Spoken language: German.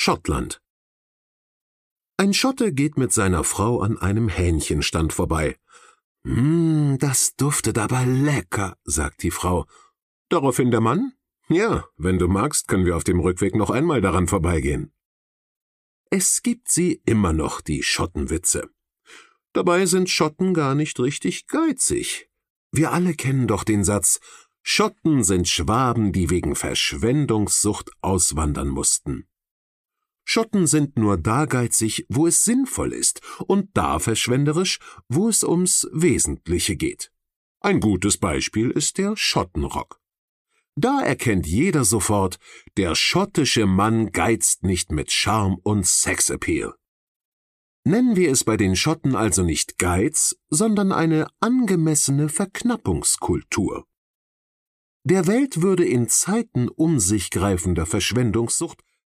Schottland. Ein Schotte geht mit seiner Frau an einem Hähnchenstand vorbei. Das duftet aber lecker, sagt die Frau. Daraufhin der Mann: Ja, wenn du magst, können wir auf dem Rückweg noch einmal daran vorbeigehen. Es gibt sie immer noch, die Schottenwitze. Dabei sind Schotten gar nicht richtig geizig. Wir alle kennen doch den Satz: Schotten sind Schwaben, die wegen Verschwendungssucht auswandern mussten. Schotten sind nur da geizig, wo es sinnvoll ist, und da verschwenderisch, wo es ums Wesentliche geht. Ein gutes Beispiel ist der Schottenrock. Da erkennt jeder sofort, der schottische Mann geizt nicht mit Charme und Sexappeal. Nennen wir es bei den Schotten also nicht Geiz, sondern eine angemessene Verknappungskultur. Der Welt würde in Zeiten um sich greifender Verschwendungssucht